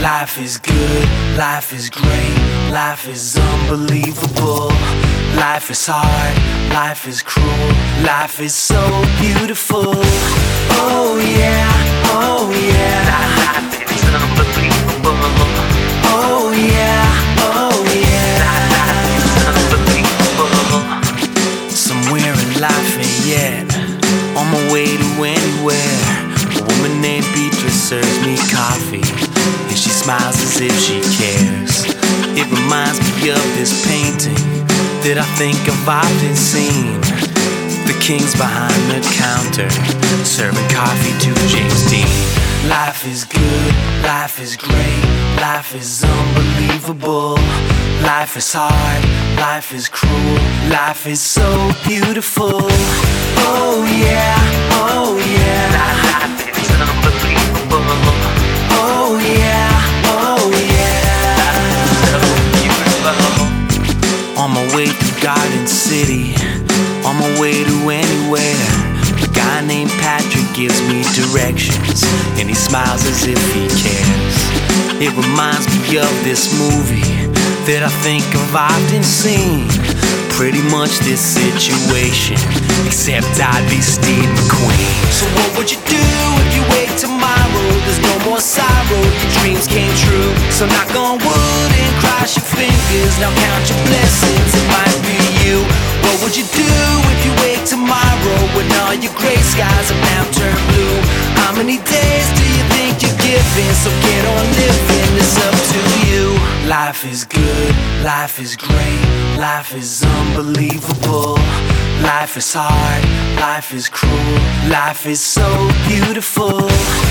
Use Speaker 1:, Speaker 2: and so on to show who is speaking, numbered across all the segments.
Speaker 1: Life is good, life is great, life is unbelievable. Life is hard, life is cruel, life is so beautiful. Oh yeah, oh yeah. Life is unbelievable. Oh yeah, oh yeah. Life is unbelievable. Somewhere in life ain't yet, on my way to anywhere. A woman named Beatrice serves me coffee, and she smiles as if she cares. It reminds me of this painting that I think I've often seen. The king's behind the counter, serving coffee to James Dean. Life is good, life is great, life is unbelievable. Life is hard, life is cruel, life is so beautiful. Oh yeah, oh yeah. Life is unbelievable. Oh yeah, oh yeah. So beautiful. On my way through Garden City, on my way to anywhere, a guy named Patrick gives me directions, and he smiles as if he cares. It reminds me of this movie that I think I've often seen. Pretty much this situation, except I'd be Steve McQueen. So what would you do if you wake tomorrow? There's no more sorrow, your dreams came true. So knock on wood and cross your fingers, now count your blessings, it might be you. What would you do if you wake tomorrow when all your gray skies have now turned blue? How many days do you think you're given? So get on living, it's up to you. Life is good, life is great, life is unbelievable. Life is hard, life is cruel, life is so beautiful.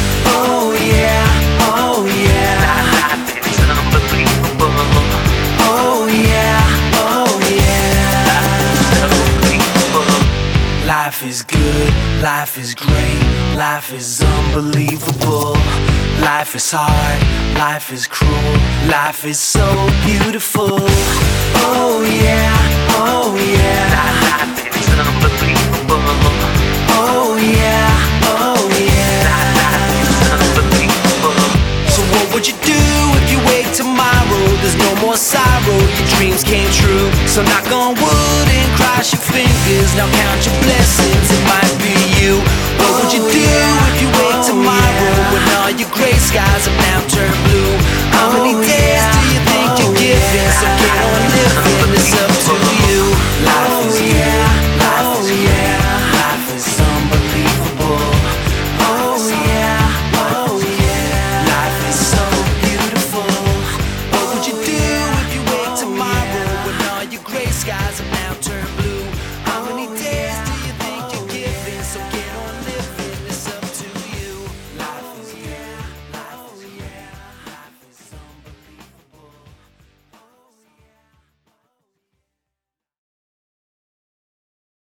Speaker 1: Oh yeah, oh yeah. Life is unbelievable. Oh yeah, oh yeah. So beautiful. Life is good, life is great, life is unbelievable. Life is hard, life is cruel, life is so beautiful. Oh yeah, oh yeah. Life is unbelievable. Oh yeah, oh yeah. Life is unbelievable. So what would you do if you wake tomorrow? There's no more sorrow, your dreams came true. So knock on wood and cross your fingers, now count your blessings, it might be you. What would you do if you wake tomorrow when all your gray skies have now turned blue? How many days do you think you're given? So get on living, it's up